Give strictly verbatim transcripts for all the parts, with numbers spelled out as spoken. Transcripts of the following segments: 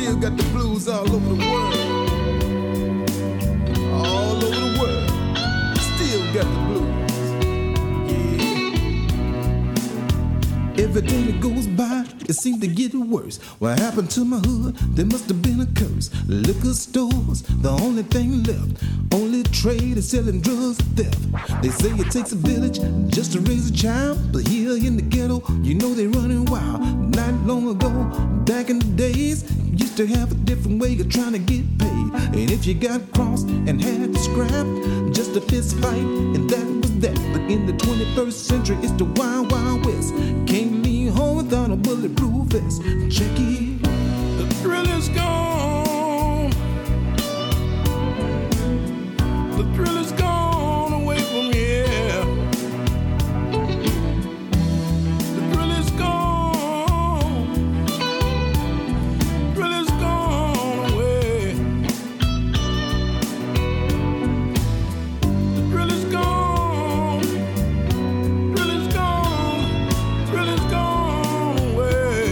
Still got the blues all over the world. All over the world. Still got the blues. Yeah. Every day that goes by, it seems to get worse. What happened to my hood? There must have been a curse. Liquor stores, the only thing left. Only trade is selling drugs and theft. They say it takes a village just to raise a child, but here in the ghetto, you know they running wild. Not long ago, back in the days, used to have a different way of trying to get paid. And if you got crossed and had to scrap, just a fist fight, and that was that. But in the twenty-first century, it's the wild, wild west. Can't leave home without a bulletproof vest. Check it. The thrill is gone. The thrill is gone away from here. The thrill is gone. Thrill is gone away. The thrill is gone. Thrill is gone. Thrill is gone away.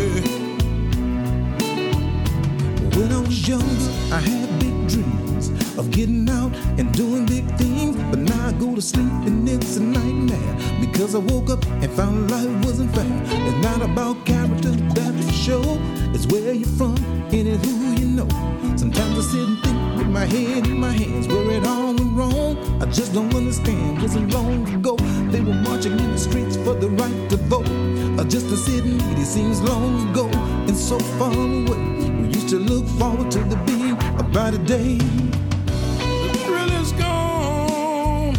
When I was younger, I had big dreams of getting out and doing big things, but now I go to sleep and it's a nightmare because I woke up and found life wasn't fair. It's not about character, that's for sure. It's where you're from and it's who you know. Sometimes I sit and think with my head in my hands where it all went wrong. I just don't understand. Wasn't long ago they were marching in the streets for the right to vote. Or just to sit and eat, it seems long ago and so far away. We used to look forward to the being about a day. The thrill is gone.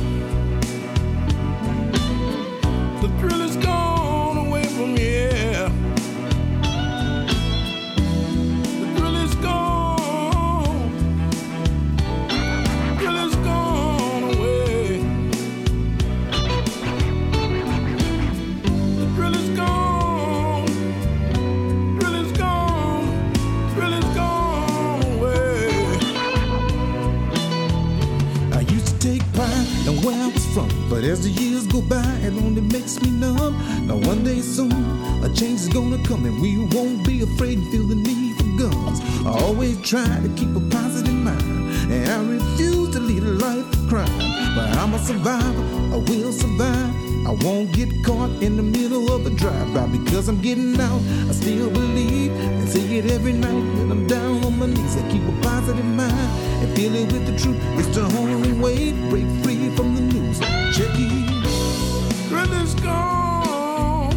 The thrill is gone away from here. The thrill is gone. The thrill is gone away. The thrill is gone. The thrill is gone. The thrill is gone away. I used to take pride in where I was from, but as the years go by, it only makes me numb. Now one day soon, a change is gonna come, and we won't be afraid and feel the need for guns. I always try to keep a positive mind, and I refuse to lead a life of crime. But I'm a survivor, I will survive. I won't get caught in the middle of a drive-by because I'm getting out. I still believe and say it every night when I'm down on my knees. I keep a positive mind and feel it with the truth. It's the only way to break free from the news. Check it. Thrill is gone.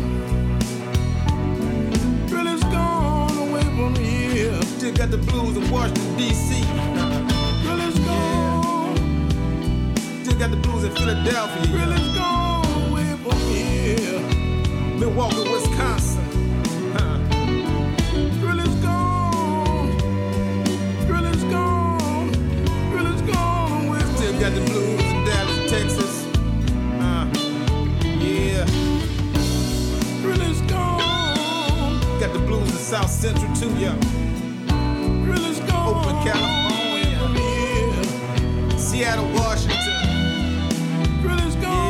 Thrill is gone away from here. Still got the blues in Washington, D C Thrill is gone. Still got the blues in Philadelphia. Thrill is gone away from here. Milwaukee, Wisconsin. Huh. Thrill is gone. Thrill is gone. Thrill is gone away from Still got the blues in Dallas, Texas. Uh, yeah. Thrill is gone. Got the blues in South Central too, yeah. Thrill is gone. Oakland, California. Yeah. Seattle, Washington. Thrill is gone.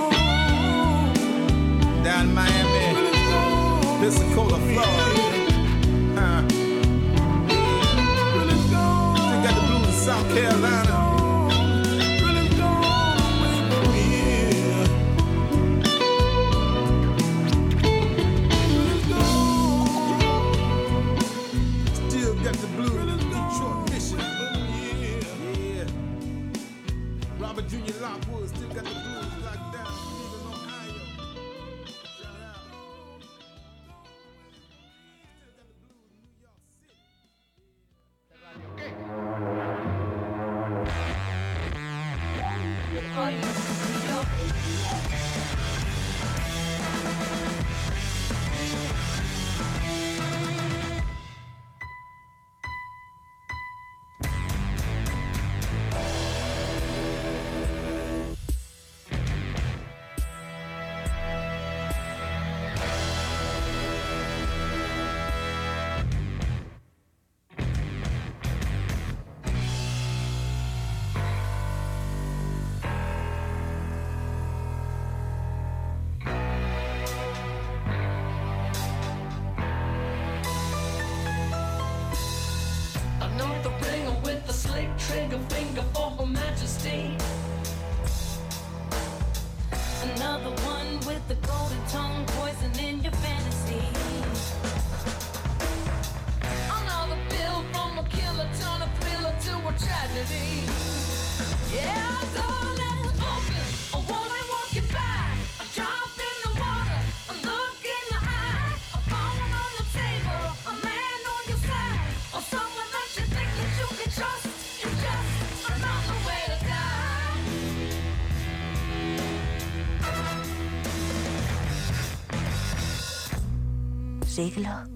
Yeah. Down in Miami. Thrill is gone. Pensacola, Florida. Huh. Yeah. Thrill is gone. Still got the blues in South Carolina. Thrill is gone away from here. Thrill is gone. Still got the blues in Detroit, Michigan. Yeah. Robert Junior Lockwood still got the blues locked down. Cleveland, Ohio. Shout out. Still got the blues in New York City. siglos.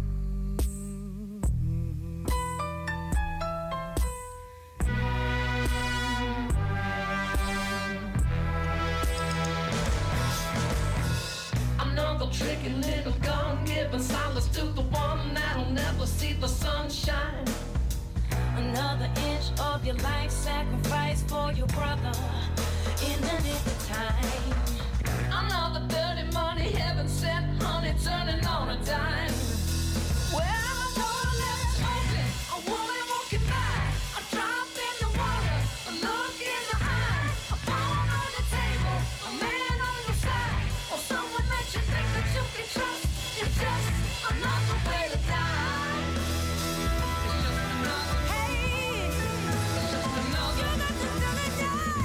Another tricky little gun giving solace to the one that'll never see the sunshine. Another inch of your life sacrifice for your brother in the nick of time. Another dirty money heaven sent honey turning on a dime. Well, I know I left open, a woman walking by, a drop in the water, a look in the eye, a phone on the table, a man on your side, or someone that you think that you can trust. It's just another way to die. It's just another. Hey, it's just another. You got to tell it die.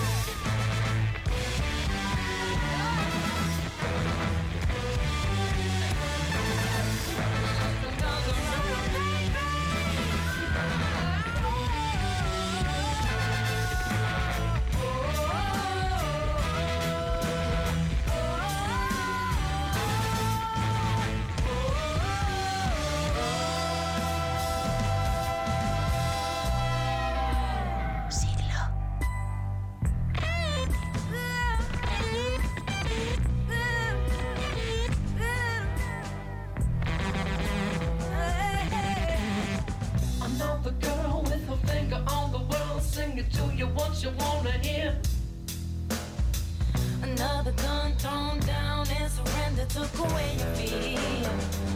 Another girl with her finger on the world, singing to you what you wanna hear. Another gun thrown down and surrender took away your fear.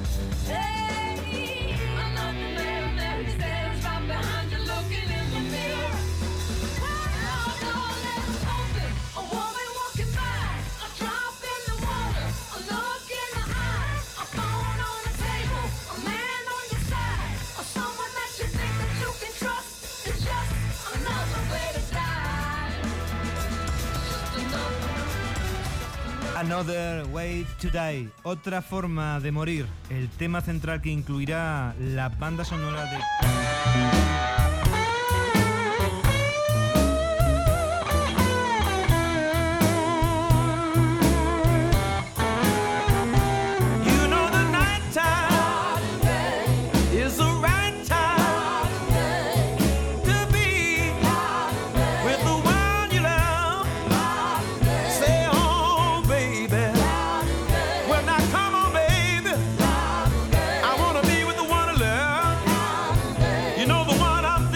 Hey, Another man that stands right behind you looking in the mirror. Well, door left open, a woman walking by, a drop in the water, a look in the eye, a phone on the table, a man on your side, or someone that you think that you can trust. It's just another way to die. Just another. Another Way to Die, otra forma de morir, el tema central que incluirá la banda sonora de... You know the one I'm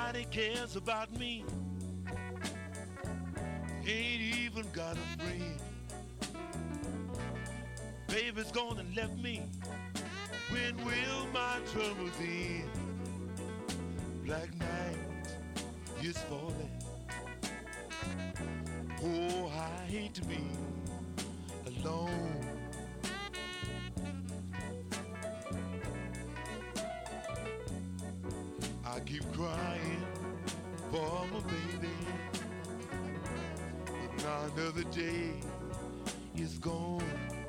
Nobody cares about me. Ain't even got a friend. Baby's gone and left me. When will my troubles end? Black night is falling. Oh, I hate to be alone. I keep crying for my baby, but now another day is gone.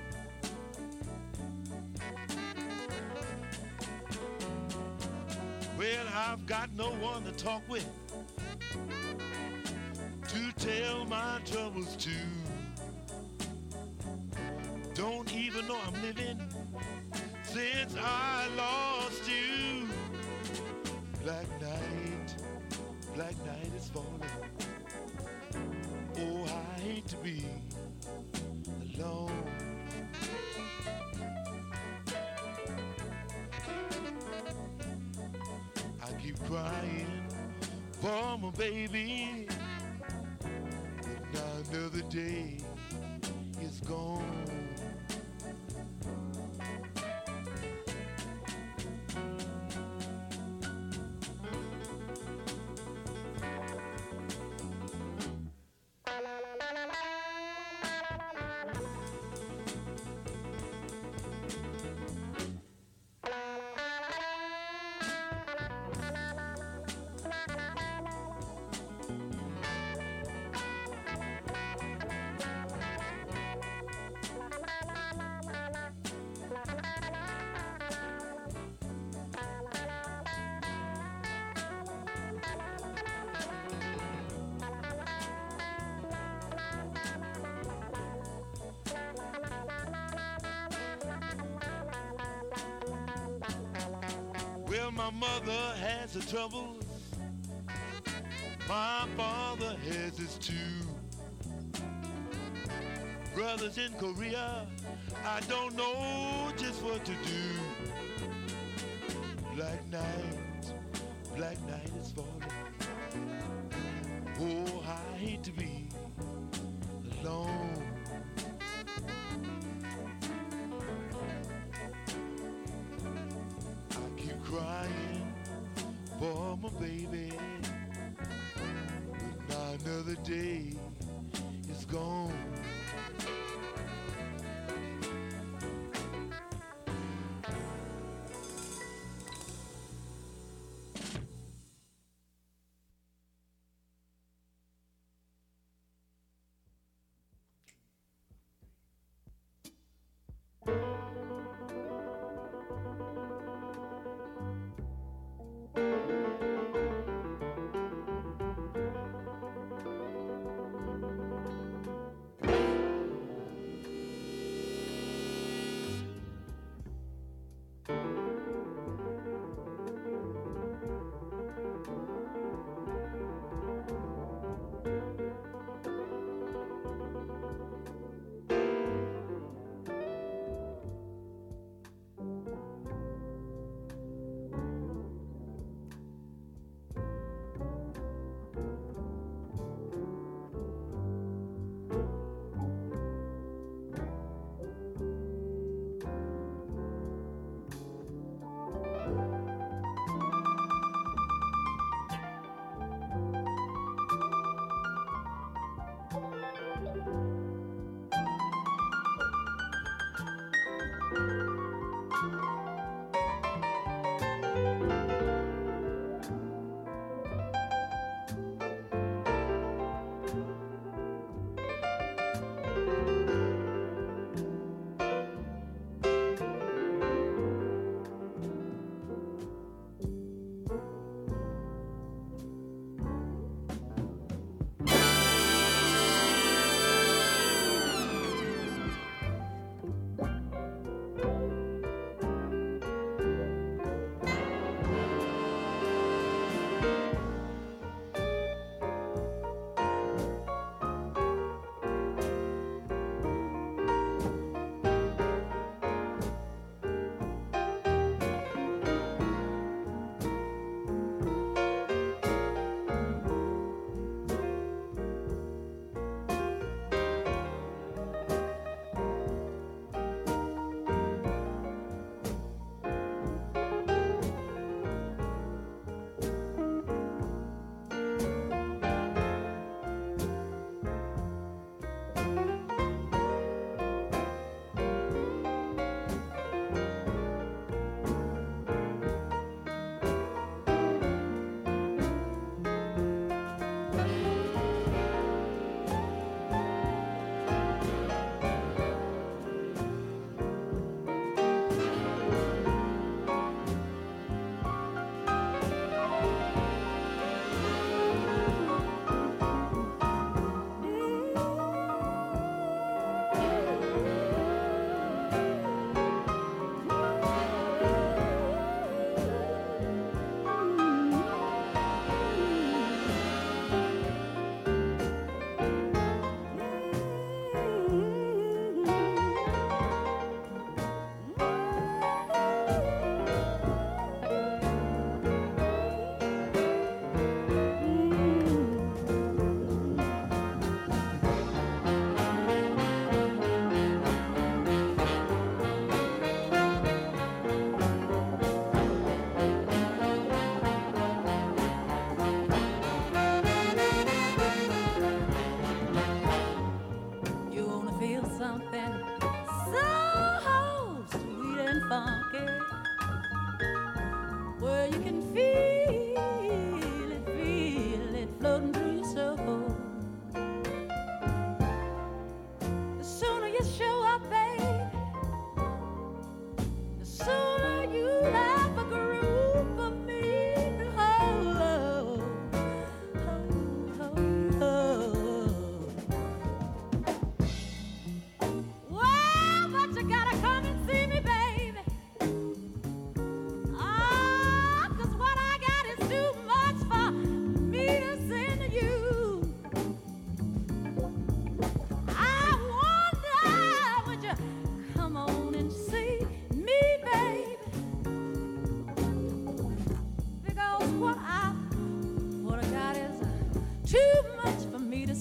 Well, I've got no one to talk with, to tell my troubles to. Don't even know I'm living since I lost you. Black night, black night is falling. Oh, I hate to be alone. I keep crying for my baby, but now another day is gone. Well, my mother has her troubles, my father has his too. Brothers in Korea, I don't know just what to do. Black night, black night is falling. Oh, I hate to be alone. Crying for my baby, but now another day is gone.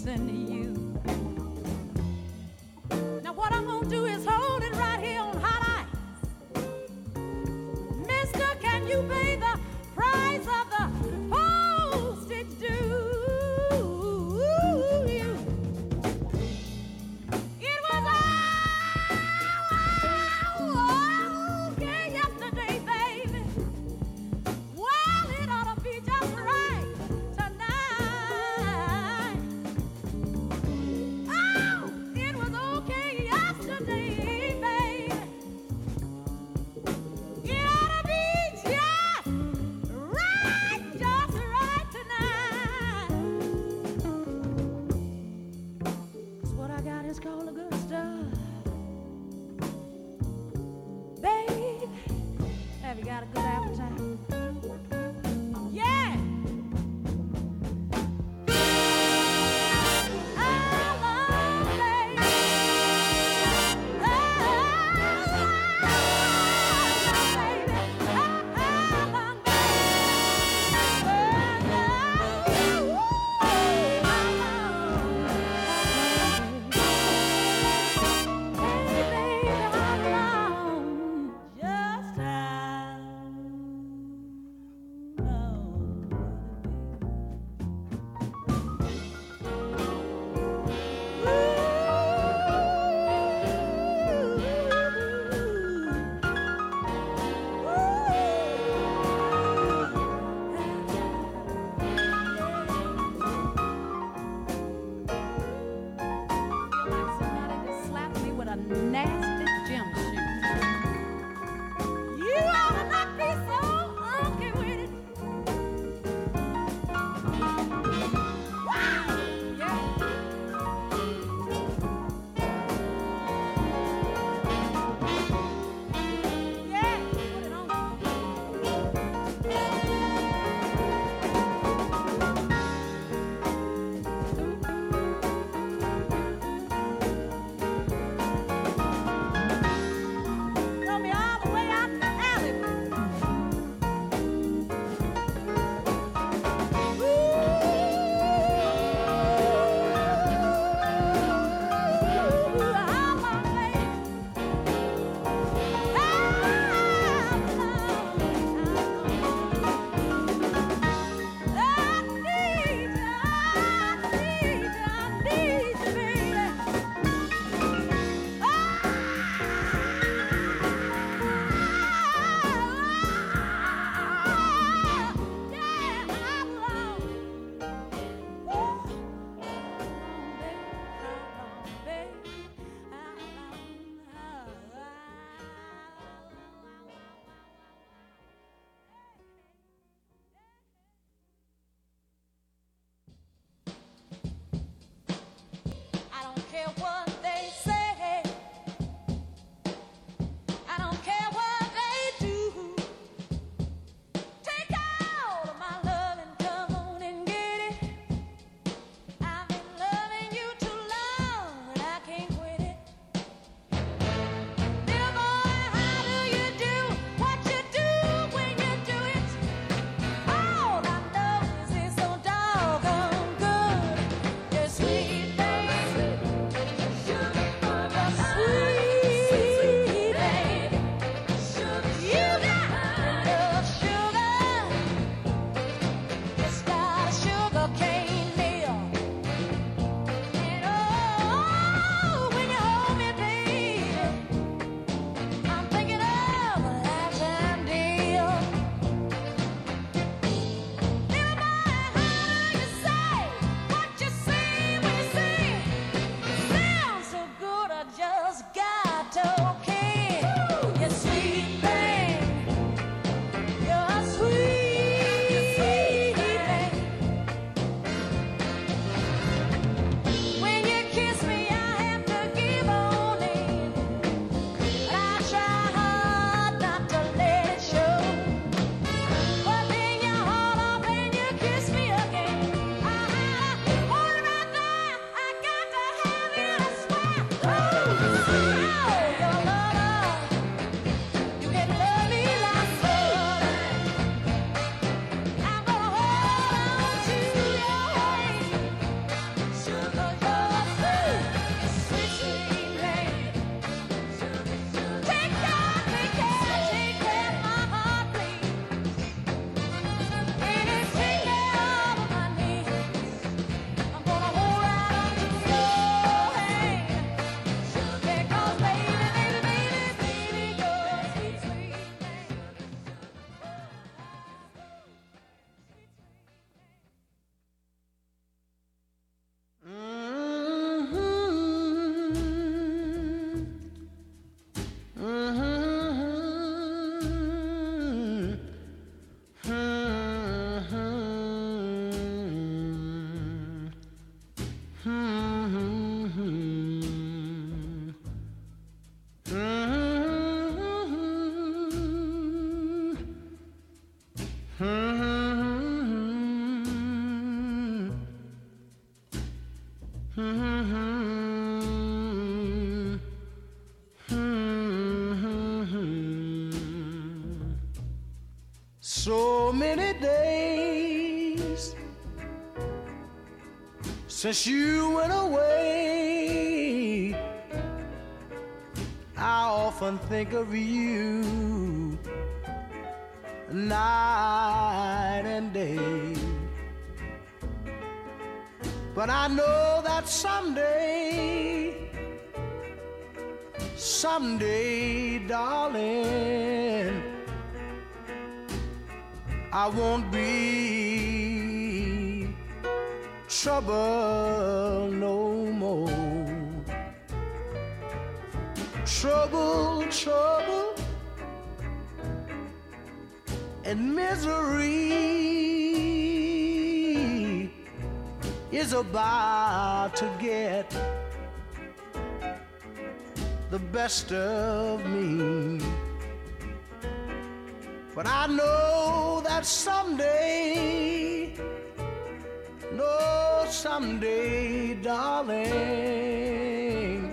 missing you. Now what I'm gonna do is hold it right here on hot ice. Mister, can you pay the price of the postage due? It was all okay yesterday, baby. Well, it ought to be just right tonight. Mm-hmm. Mm-hmm. So many days since you went away, I often think of you night and day. But I know that someday, someday, darling, I won't be trouble no more. Trouble, trouble, and misery is about to get the best of me. But I know that someday, no, someday, darling,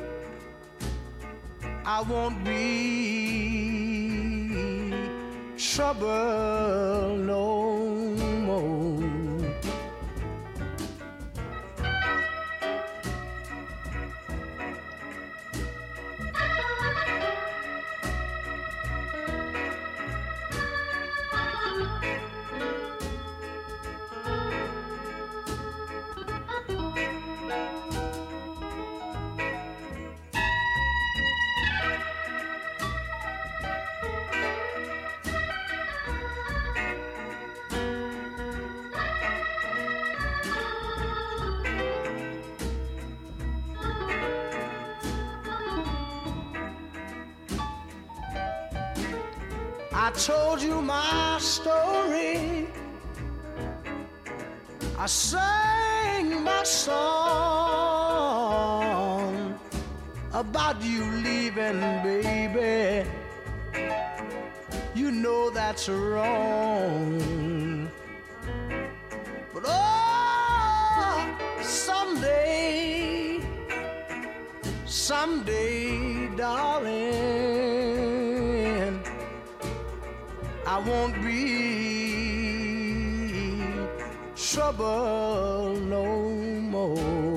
I won't be trouble no more. I told you my story, I sang my song about you leaving, baby. You know that's wrong. But oh, someday, someday, darling, I won't be trouble no more.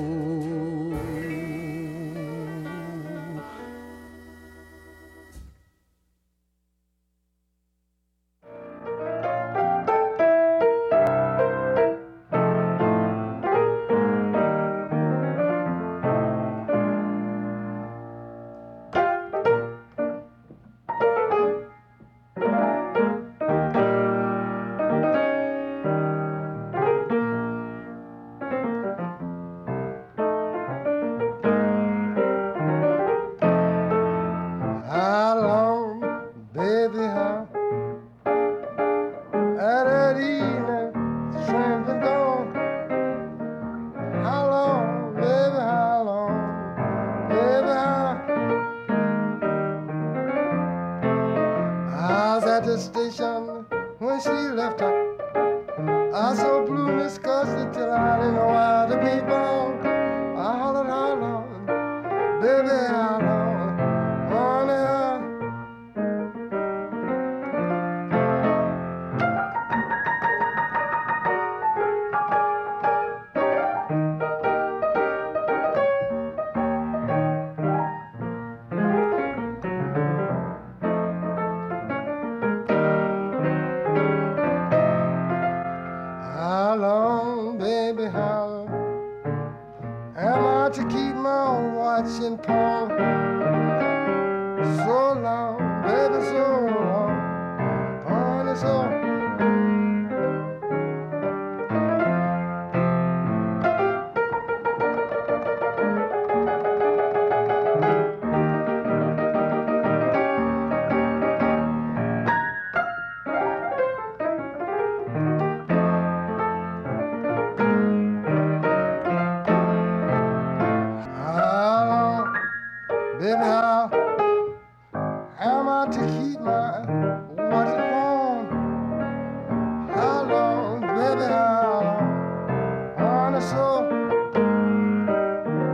Baby, how, honey, so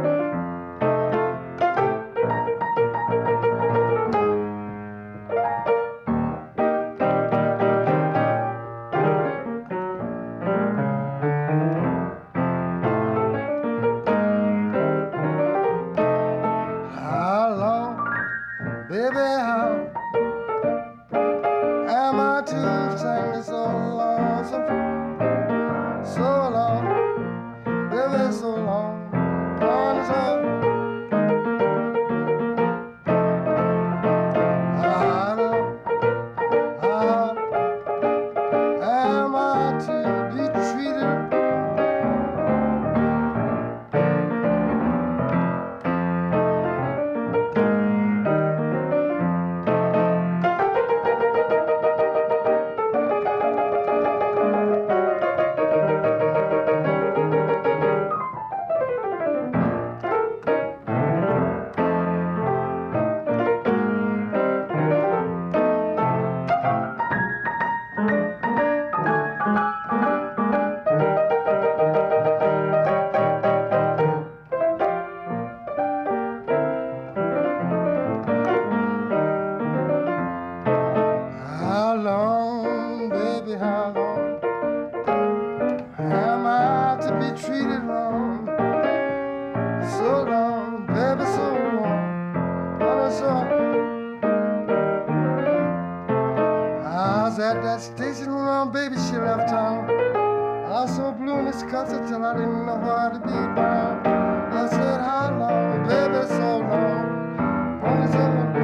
I didn't know how to be bound. I said, how long, baby, so long. Promise I'm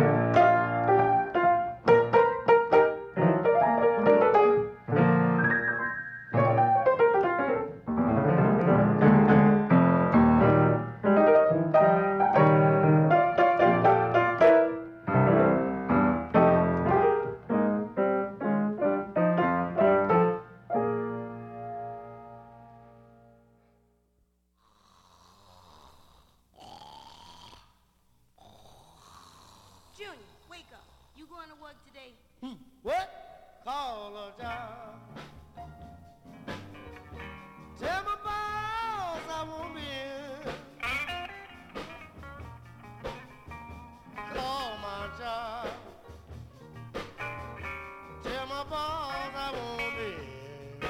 Junior, wake up. You going to work today? Hmm. What? Call a job. Tell my boss I won't be in. Call my job. Tell my boss I won't be in.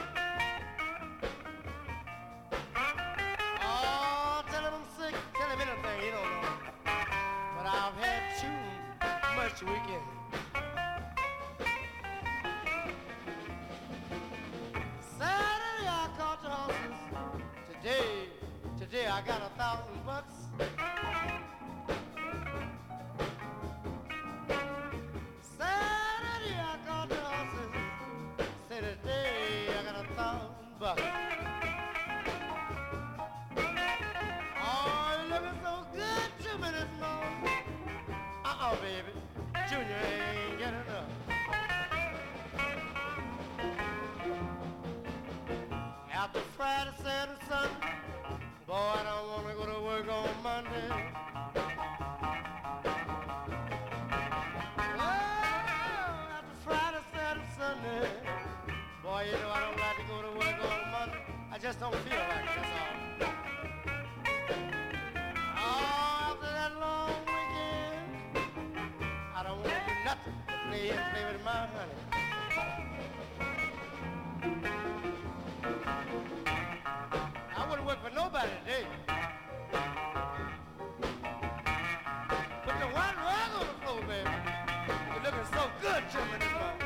Oh, tell him I'm sick. Tell him anything. He don't know. But I've had too much weekend. Saturday I caught the horses. Today, today I got a thousand bucks. Saturday I caught the horses. Say today I got a thousand bucks. Oh, you're looking so good to me this morning. Uh-uh, baby. Junior ain't getting enough. After Friday, Saturday, Sunday, boy, I don't want to go to work on Monday. Oh, after Friday, Saturday, Sunday, boy, you know I don't like to go to work on Monday. I just don't feel like it, that's all. Oh, after that long weekend, I don't want to do nothing but play and play with my honey. I wouldn't work for nobody today. Put the white rug on the floor, baby. You're looking so good to me this morning.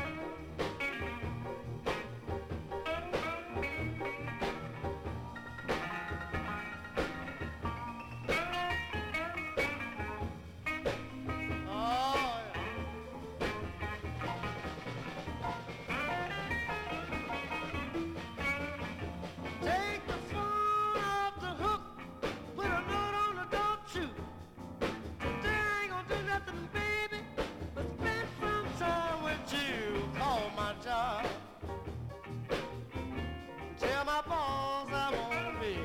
Oh, yeah. Take the phone off the hook, put a note on the door too. Today I ain't gonna do nothing, baby, but spend some time with you. Call my job, tell my boss I won't be.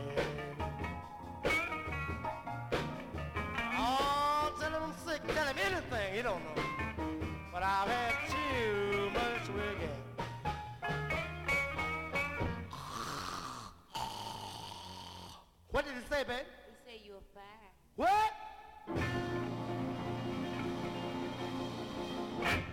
Oh, tell him I'm sick, tell him anything, he don't know. But I've had too much weekend. What did he say, babe? He say you're fired. What?